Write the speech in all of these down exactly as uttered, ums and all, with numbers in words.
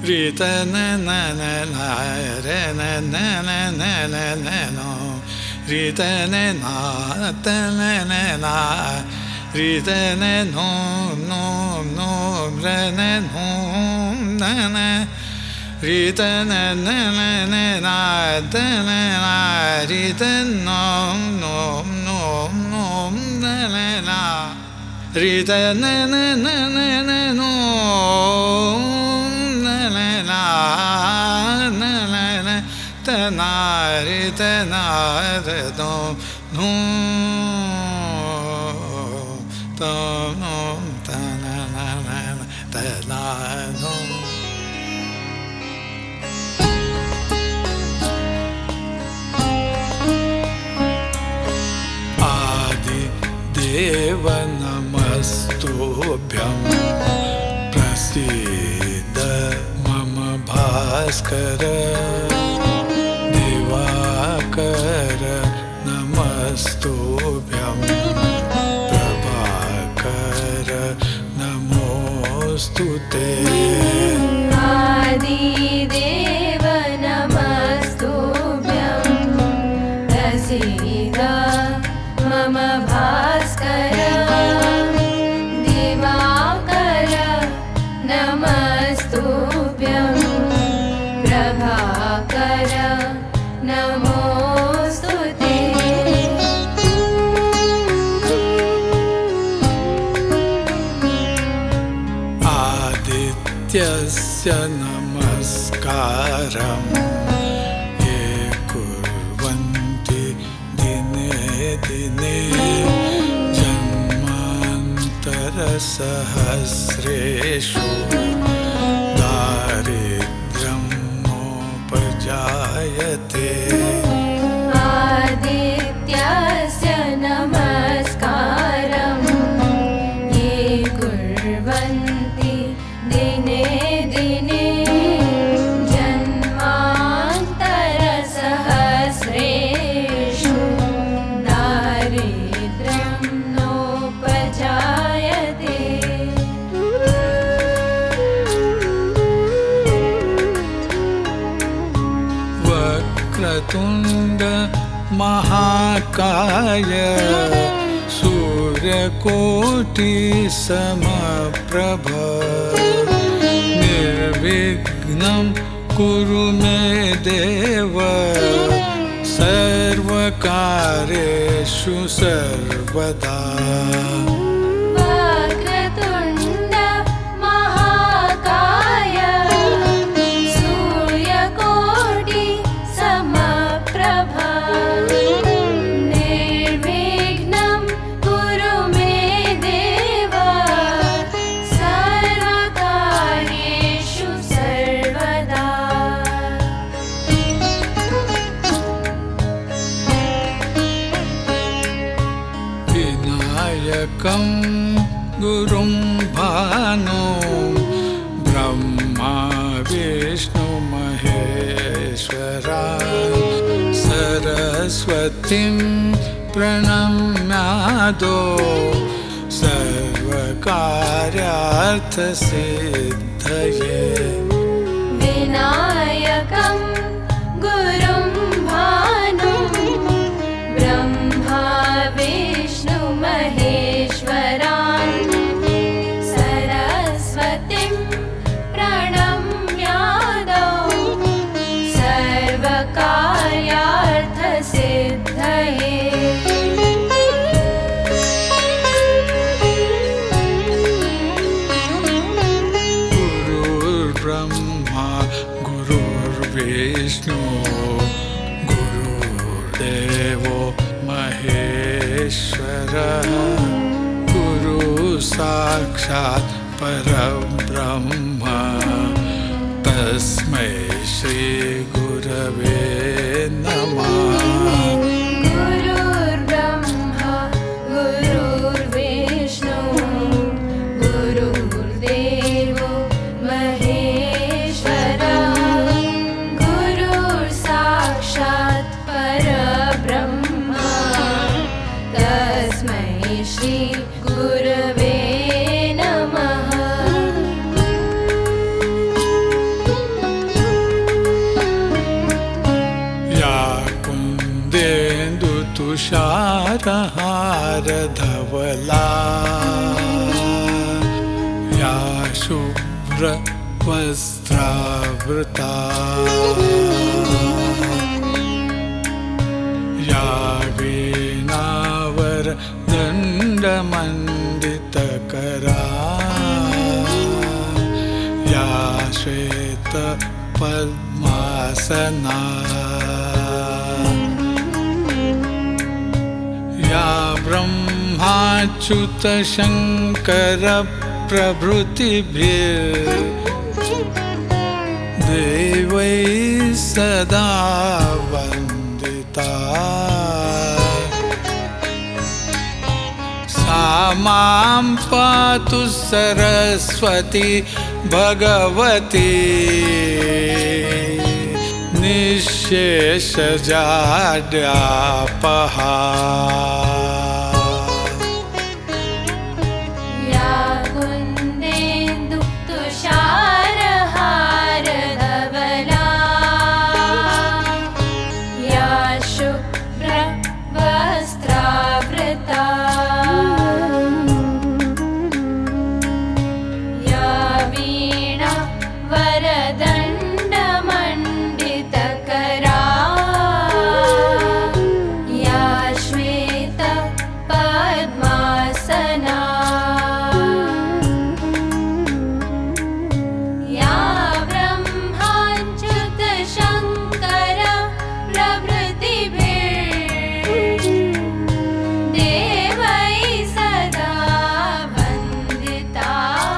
rita na na na na re na na na na na na no rita na na ta na na na rita na no no no re na no na na rita na na na na na ta na na rita no no no no na na na rita na na na na na no na na na na na na ta na rita na re do no ta no ta na na na ta na no देव नमस्तुभ्यं प्रसीद मम भास्कर दिवाकर नमस्तुभ्यं प्रभाकर नमोस्तुते आदिदेव नमस्तुभ्यं प्रसीद मम भास्कर दिवाकर नमस्तुभ्यं प्रभाकर नमोस्तुते आदित्यस्य नमस्कारं ये कुर्वन्ति दिने जन्मान्तरसहस्रेषु दारिद्र्यं नोपजायते आदित्यस्य नमस्कारं ये कुर्वन्ति दिने दिने जन्मान्तरसहस्रेषु दारिद्र्यं नोपजायते वक्रतुण्ड महाकाय सूर्यकोटि समप्रभ निर्विघ्नं कुरु मे देव सर्वकार्येषु सर्वदा वक्रतुण्ड महाकाय सूर्यकोटि समप्रभ निर्विघ्नं कुरु मे देव सर्वकार्येषु सर्वदा विनायकं गुरुं भानो ब्रह्मा विष्णु महेश्वरा सरस्वतीं प्रणम्यादो सर्वकार्यार्थसिद्धये विनायकं गुरुं भानुं ब्रह्मा विष्णु महेश्वरान् सरस्वतीं प्रणम्यादौ सर्वकार्यार्थसिद्धये गुरुर्ब्रह्मा गुरुर्विष्णु गुरुर्देवो महेश्वरः गुरु साक्षात् परब्रह्म तस्मै श्री गुरवे नमः गुरुर्ब्रह्मा गुरुर्विष्णु गुरुर्देवो महेश्वरः गुरुः साक्षात् परब्रह्म तस्मै श्री गुरवे नमः धवला या शुभ्रवस्त्रावृता या वीणावरदण्डमण्डितकरा या श्वेतपद्मासना या ब्रह्माच्युतशङ्करप्रभृतिभिर्देवैः सदा वन्दिता सा मां पातु सरस्वती भगवती निःशेषजाड्यापहा या कुन्देन्दुतुषारहारधवला या शुभ्रवस्त्रावृता या वीणा वरदण्डमण्डितकरा या श्वेतपद्मासना या ब्रह्माच्युतशङ्कर प्रभृतिभिर्देवैः सदा वन्दिता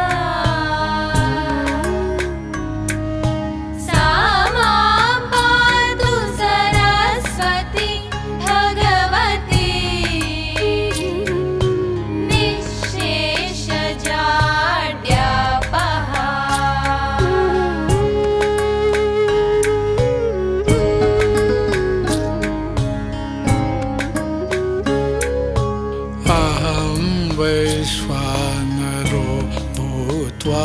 सा मां पातु सरस्वती भगवती निःशेषजाड्यापहा अहं वैश्वानरो भूत्वा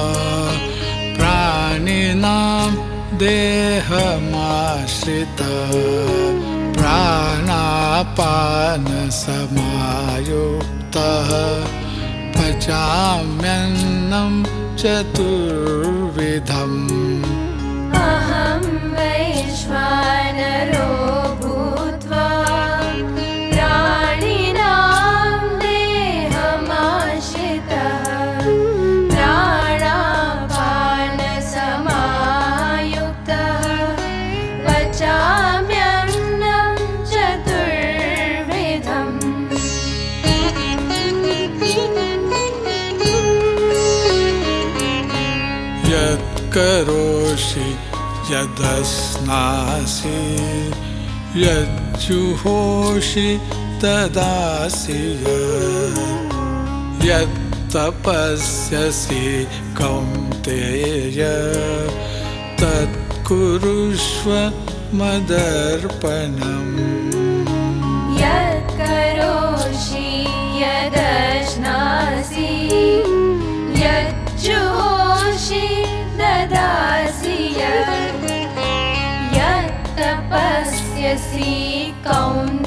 प्राणिनां देहमाश्रितः प्राणापानसमायुक्तः पचाम्यन्नं चतुर्विधम् अहं वैश्वानरो भूत्वा प्राणिनां देहमाश्रितः प्राणापानसमायुक्तः पचाम्यन्नं चतुर्विधम् यत्करोषि यदश्नासि यज्जुहोषि तदासि यत् यत्तपस्यसि कौन्तेय तत्कुरुष्व मदर्पणम् यत्करोषि यदश्नासि यज्जुहोषि ददासि यत् यत्तपस्यसि कौन्तेय